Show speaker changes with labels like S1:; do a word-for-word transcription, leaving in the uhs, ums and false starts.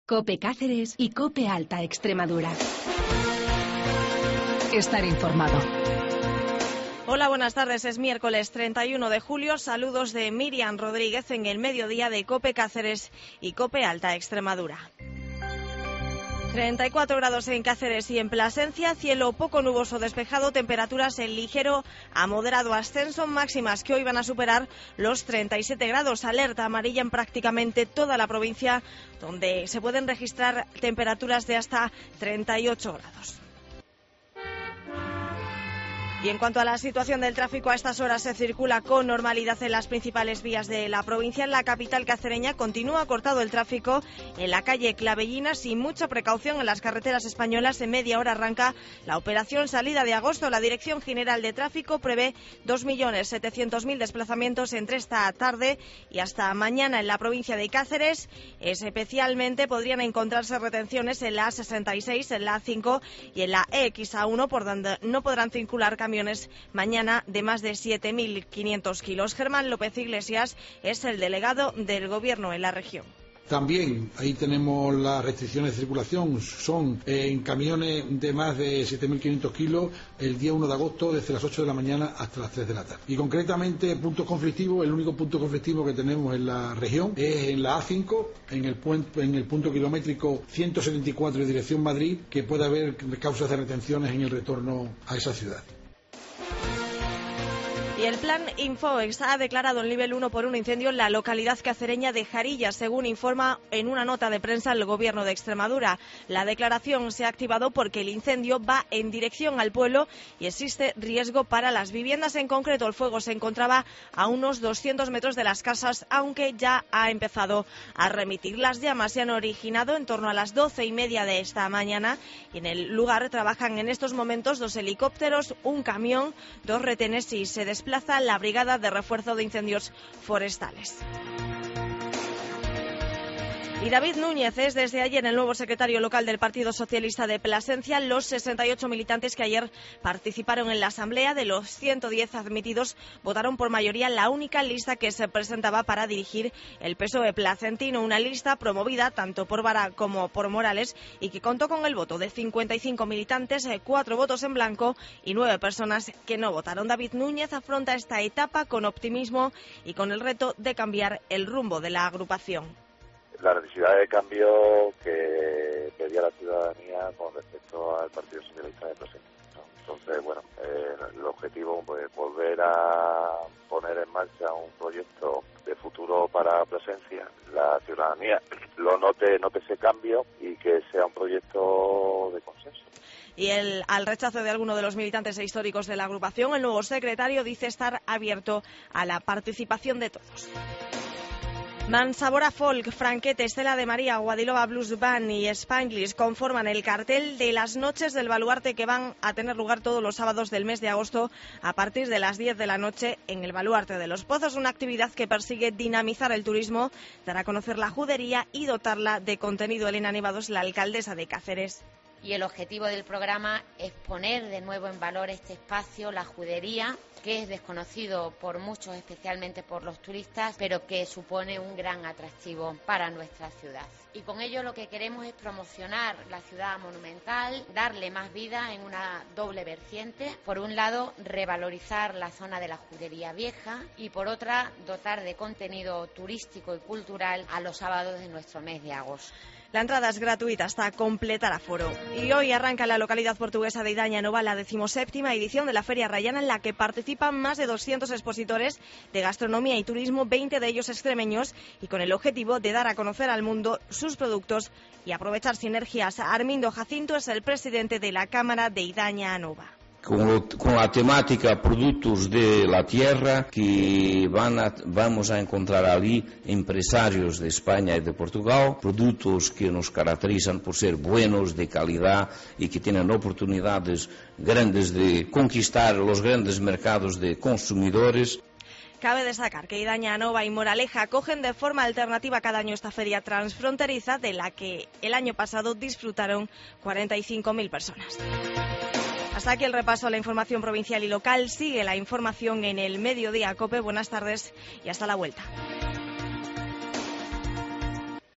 S1: COPE Cáceres y COPE Alta Extremadura. Estar informado.
S2: Hola, buenas tardes. Es miércoles treinta y uno de julio. Saludos de Miriam Rodríguez en el mediodía de COPE Cáceres y COPE Alta Extremadura. treinta y cuatro grados en Cáceres y en Plasencia, cielo poco nuboso despejado, temperaturas en ligero a moderado ascenso, máximas que hoy van a superar los treinta y siete grados, alerta amarilla en prácticamente toda la provincia, donde se pueden registrar temperaturas de hasta treinta y ocho grados. Y en cuanto a la situación del tráfico, a estas horas se circula con normalidad en las principales vías de la provincia. En la capital cacereña continúa cortado el tráfico en la calle Clavellina, sin mucha precaución en las carreteras españolas. En media hora arranca la operación Salida de Agosto. La Dirección General de Tráfico prevé dos millones setecientos mil desplazamientos entre esta tarde y hasta mañana en la provincia de Cáceres. Especialmente podrían encontrarse retenciones en la A sesenta y seis, en la A cinco y en la E X A uno, por donde no podrán circular camiones camiones mañana de más de siete mil quinientos kilos. Germán López Iglesias es el delegado del Gobierno en la región.
S3: También ahí tenemos las restricciones de circulación, son eh, en camiones de más de siete mil quinientos kilos el día uno de agosto desde las ocho de la mañana hasta las tres de la tarde. Y concretamente puntos conflictivos, el único punto conflictivo que tenemos en la región es en la A cinco, en el, puente, en el punto kilométrico ciento setenta y cuatro de dirección Madrid, que puede haber causas de retenciones en el retorno a esa ciudad.
S2: Y el plan Infoex ha declarado el nivel uno por un incendio en la localidad cacereña de Jarilla, según informa en una nota de prensa el Gobierno de Extremadura. La declaración se ha activado porque el incendio va en dirección al pueblo y existe riesgo para las viviendas. En concreto, el fuego se encontraba a unos doscientos metros de las casas, aunque ya ha empezado a remitir. Las llamas se han originado en torno a las doce y media de esta mañana y en el lugar trabajan en estos momentos dos helicópteros, un camión, dos retenes y se desplazan plaza la Brigada de Refuerzo de Incendios Forestales. Y David Núñez es desde ayer el nuevo secretario local del Partido Socialista de Plasencia. Los sesenta y ocho militantes que ayer participaron en la asamblea, de los ciento diez admitidos, votaron por mayoría la única lista que se presentaba para dirigir el P S O E placentino, una lista promovida tanto por Vara como por Morales y que contó con el voto de cincuenta y cinco militantes, cuatro votos en blanco y nueve personas que no votaron. David Núñez afronta esta etapa con optimismo y con el reto de cambiar el rumbo de la agrupación.
S4: La necesidad de cambio que pedía la ciudadanía con respecto al Partido Socialista de Plasencia. Entonces, bueno, eh, el objetivo es pues, volver a poner en marcha un proyecto de futuro para Plasencia. La ciudadanía lo note, note ese cambio y que sea un proyecto de consenso.
S2: Y el, al rechazo de alguno de los militantes e históricos de la agrupación, el nuevo secretario dice estar abierto a la participación de todos. Mansabora Folk, Franquete, Estela de María, Guadilova Blues Band y Spanglish conforman el cartel de las noches del Baluarte que van a tener lugar todos los sábados del mes de agosto a partir de las diez de la noche en el Baluarte de los Pozos, una actividad que persigue dinamizar el turismo, dar a conocer la judería y dotarla de contenido. Elena Nevados, la alcaldesa de Cáceres.
S5: Y el objetivo del programa es poner de nuevo en valor este espacio, la judería, que es desconocido por muchos, especialmente por los turistas, pero que supone un gran atractivo para nuestra ciudad. Y con ello lo que queremos es promocionar la ciudad monumental, darle más vida en una doble vertiente. Por un lado, revalorizar la zona de la judería vieja y por otra, dotar de contenido turístico y cultural a los sábados de nuestro mes de agosto.
S2: La entrada es gratuita hasta completar aforo. Y hoy arranca en la localidad portuguesa de Idaña Nova la decimoséptima edición de la Feria Rayana, en la que participan más de doscientos expositores de gastronomía y turismo, veinte de ellos extremeños, y con el objetivo de dar a conocer al mundo sus productos y aprovechar sinergias. Armindo Jacinto es el presidente de la Cámara de Idaña Nova.
S6: Con, con la temática Productos de la Tierra, que van a, vamos a encontrar allí empresarios de España y de Portugal, productos que nos caracterizan por ser buenos, de calidad y que tienen oportunidades grandes de conquistar los grandes mercados de consumidores.
S2: Cabe destacar que Idaña Nova y Moraleja acogen de forma alternativa cada año esta feria transfronteriza, de la que el año pasado disfrutaron cuarenta y cinco mil personas. Hasta aquí el repaso a la información provincial y local. Sigue la información en el Mediodía COPE. Buenas tardes y hasta la vuelta.